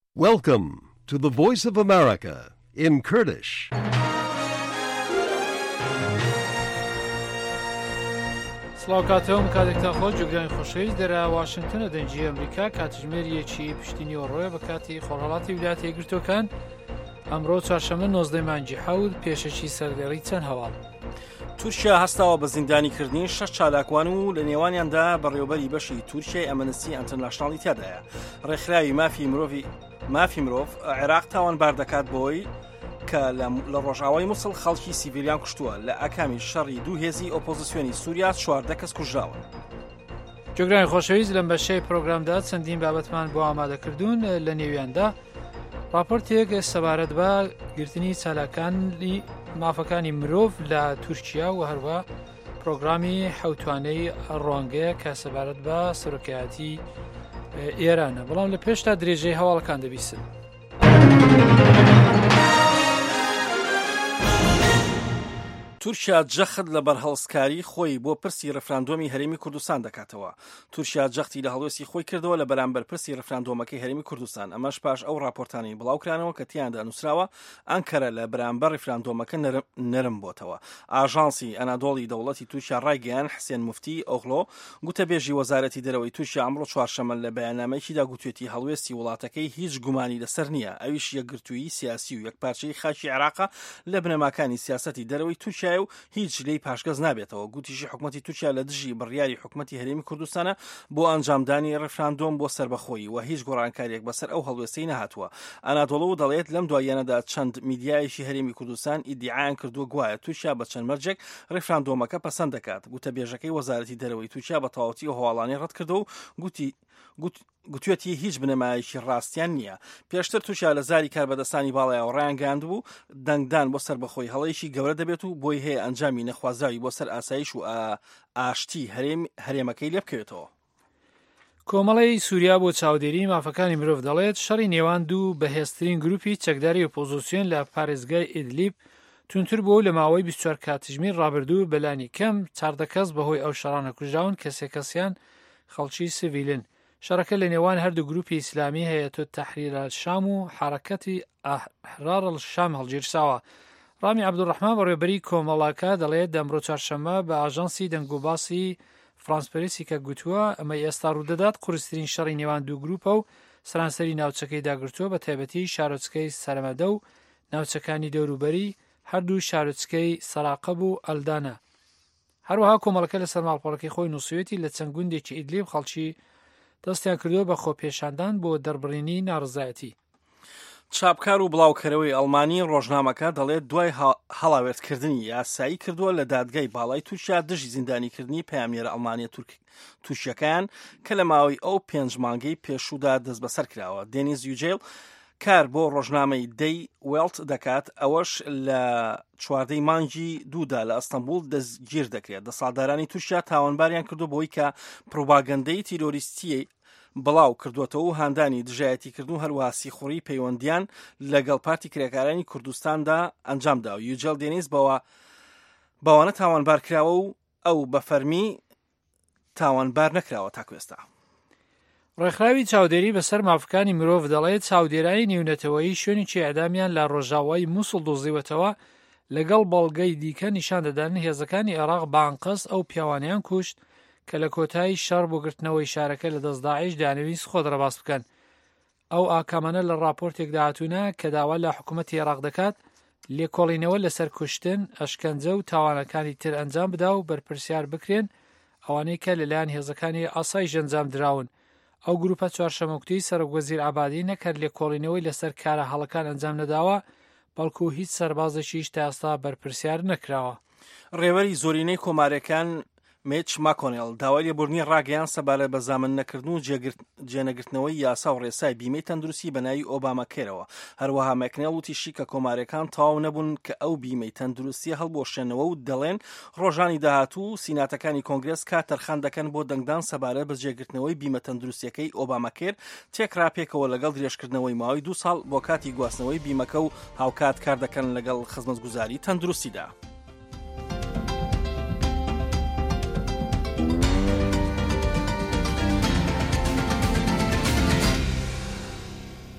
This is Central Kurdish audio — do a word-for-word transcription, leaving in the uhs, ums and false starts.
Welcome to the Voice of America in Kurdish. سلااوکاتەوە کاتێکتان خۆش جوگرانی خۆشەویست دەرە واشنگتنە دەنجی ئەمریکا کاتژمێریەکی پشتینی ئۆڕۆیە بە کاتی خۆرهەڵاتی ویلایەتە یەکگرتووەکان ئەمڕۆ چوارشەممە نۆزدەی مانگی حەوت پێشەکی سەردەڕی چەند هەواڵ. تورکیا هەستاوە بە زیندانیکردنی شەش چالاکوان و لە نێوانیاندا بەڕێوەبەری بەشی تورکیای ئەمەنستی ئەنتەرناشناڵی تیادایە. ڕێکخراوی مافی مرۆڤی مافی مرۆڤ عێراق تاوانبار دەکات بۆی کە لە ڕۆژاوای مووسڵ خەڵکی سیڤیلیان کوشتووە لە ئەکامی شەڕی دوو هێزی ئۆپۆزیسیۆنی سووریا چواردە کەس کوژراون. جۆگرانی خۆشەویست لەم بەشەی پرۆگرامدا چەندین بابەتمان بۆ ئامادەکردوون لە نێویاندا راپۆرتێک سەبارەت بە گرتنی چالاکانی مافەکانی مرۆڤ لە تورکیا و هەروە پرۆگرامی حەوتوانەی ڕۆنگەیە کە سەبارەت بە سەرۆکایەتی ئێرانە، بەڵام لە پێشتا درێژەی هەواڵەکان دەبیستن. تورکیا جەخت لە بەرهەڵسکاری خۆی بۆ پرسی ڕفراندۆمی هەرێمی کوردستان دەکاتەوە. تورکیا جەختی لە هەڵوێستی خۆی کردەوە لە بەرامبەر پرسی ڕفراندۆمەکەی هەرێمی کوردستان، ئەمەش پاش ئەو راپۆرتانی بڵاوکرانەوە کە تیاندا نووسراوە ئەنکەرە لە بەرامبەر ڕفراندۆمەکە نەرم بۆتەوە. ئاژانسی ئەنادۆڵی دەوڵەتی تورکیا ڕایگەیان حسێن موفتی ئۆغڵۆ گوتەبێژی وەزارەتی دەرەوەی تورکیا ئەمڕۆ چوارشەممە لە بەیاننامەیەکیدا گوتوێتی هەڵوێستی وڵاتەکەی هیچ گومانی لەسەر نییە، ئەویش یەکگرتووی سیاسی و یەکپارچەی خاکی عێراقە لە بنەماکانی سیاسەتی دەرەوەی تورکیا و هیچ لی پاشگەز نابێتەوە. گوتیشی حکومەتی تورکیا لە دژی بڕیاری حکومەتی هەرێمی کوردستانە بۆ ئەنجامدانی ڕفراندۆم بۆ سربەخۆیی و هیچ گۆڕانکاریەک بەسەر ئەو هەڵوێستەی نەهاتووە. ئەنادۆڵە و دەڵێت لەم دواییانەدا چەند میدیایەکی هەرێمی کوردستان ئیدعایان کردووە گوایە تورکیا بە چەند مەرجێک ڕفراندۆمەکە پەسەند دەکات. گوتەبێژەکەی وەزارەتی دەرەوەی تورکیا بە تەواوەتی و هەواڵانی ڕەت کردو و گوتی گوتوێتی هیچ بنەمایەکی ڕاستیان نییە. پێشتر تووشیا لە زاری کاربەدەستانی باڵایەوە ڕایانگەاند بوو دەنگدان بۆ سەر بەخۆی هەڵەیەکی گەورە دەبێت و بۆی هەیە ئەنجامی نەخوازراوی بۆ سەر ئاسایش و ئاشتی هەرێمەکەی لێ بکەوێتەوە. کۆمەڵی سووریا بۆ چاودێری مافەکانی مرۆڤ دەڵێت شەڕی نێوان دوو بەهێزترین گروپی چەکداری ئۆپۆزیسیۆن لە پارێزگای ئیدلیب تونتر بوو لە ماوەی بیست و چوار کاتژمێر ڕابردوو بەلانی کەم چاردە کەس بەهۆی ئەو شەڕانە کوژراون کە سێ کەسیان خەڵکی سیڤیلن. شەڕەکە لە نێوان هەردوو گروپی ئیسلامی هەیەتۆ تەحریر الشام و حرەکەتی ئەحرار الشام هەڵگیرساوە. ڕامی عەبدوڕەحمان بەڕێوەبەری کۆمەڵاکە دەڵێت دەمڕۆ چوارشەممە بە ئاژانسی دەنگوباسی فرانسپەرسی کە گوتووە ئەمە ئێستا ڕوودەدات قورسترین شەڕی نێوان دوو گروپە و سەرانسەری ناوچەکەی داگرتووە بە تایبەتی شارۆچکەی سەرمەدە و ناوچەکانی دەوروبەری هەردوو شارۆچکەی سەراقەب و ئەلدانە. هەروەها کۆمەڵەکە لە سەر ماڵپەڕەکەی خۆی نووسوێتی لە چەند گوندێکی ئیدلیب خەڵکی دەستیان کردووە بە خۆپێشاندان بۆ دەربڕینی ناڕزایەتی. چاپکار و بڵاوکەرەوەی ئەڵمانی ڕۆژنامەکە دەڵێت دوای هەڵاوێتکردنی یاسایی کردووە لە دادگای باڵای تووشیا دژی زیندانیکردنی پەیامێرە ئەڵمانیە تووشیەکان کە لە ماوەی ئەو پێنج مانگەی پێشوودا دەست بەسەر کراوە. دێنیز یوجێل کار بۆ ڕۆژنامەی دەی وێڵت دەکات، ئەوەش لە چواردەی مانگی دوودا لە ئەستەمبول دەستگیر دەکرێت. دەسەڵاتدارانی تووشیا تاوانباریان کردو بۆی کە پروپاگەندەی تیرۆریستی بڵاو کردوێتەوە و هاندانی دژایەتی کردو هەروەها سیخوڕی پەیوەندیان لەگەڵ پارتی کرێکارانی کوردستاندا ئەنجامدا و یوجێل دێنیز بەوە بەوانە تاوانبار کراوە و ئەو بە فەرمی تاوانبار نەکراوە تاکوێستا. ڕێکخراوی چاودێری بەسەر مافەکانی مرۆڤ دەڵێت چاودێرایی نێونەتەوەیی شوێنێکی ئەدامیان لە ڕۆژاوای مووسڵ دۆزیوەتەوە لەگەڵ بەڵگەی دیکە نیشان دەدان هێزەکانی عێراق بانقەس ئەو پیاوانیان کوشت کە لە کۆتایی شەڕ بۆ گرتنەوەی شارەکە لە دەست داعش دانەویست خۆ دەڕەباس بکەن. ئەو ئاکامانە لە راپۆرتێک داهاتوونە کە داوا لە حکوومەتی عێراق دەکات لێکۆڵینەوە لەسەر کوشتن، ئەشکەنجە و تاوانەکانی تر ئەنجام بدا و بەرپرسیار بکرێن ئەوانەی کە لەلایەن هێزەکانی ئاسایش ئەنجام دراون. ئەو گروپە چوارشەممەکتی سەرۆکوەزیر عەبادی نەکرد لێکۆڵینەوەی لەسەر کارە هەڵەکان ئەنجام نەداوە، بەڵکو هیچ سەربازێکیش تا ئێستا بەرپرسیار نەکراوە. ڕێوەری زۆرینەی کۆمارەکان میچ ماکۆنێل داوای لێبوردنی ڕاگەیان سەبارەت بە زامن نەکردن و جێنەگرتنەوەی یاسا و ڕێسای بیمەی تەندروستی بە ناوی ئۆباما کێرەوە. هەروەها مەکنێڵ وتیشی کە کۆمارەکان تەواو نەبوون کە ئەو بیمەی تەندروستی هەڵبۆشێنەوە و دەڵێن ڕۆژانی داهاتوو سیناتەکانی کۆنگرس کات تەرخان دەکەن بۆ دەنگدان سەبارەت بە جێگرتنەوەی بیمە تەندروستیەکەی ئۆباما کێر تێکراپێکەوە لەگەڵ درێژکردنەوەی ماوەی دوو ساڵ بۆ کاتی گواستنەوەی بیمەکە و هاوکات کار دەکەن لەگەڵ خزمەتگوزاری تەندروستیدا.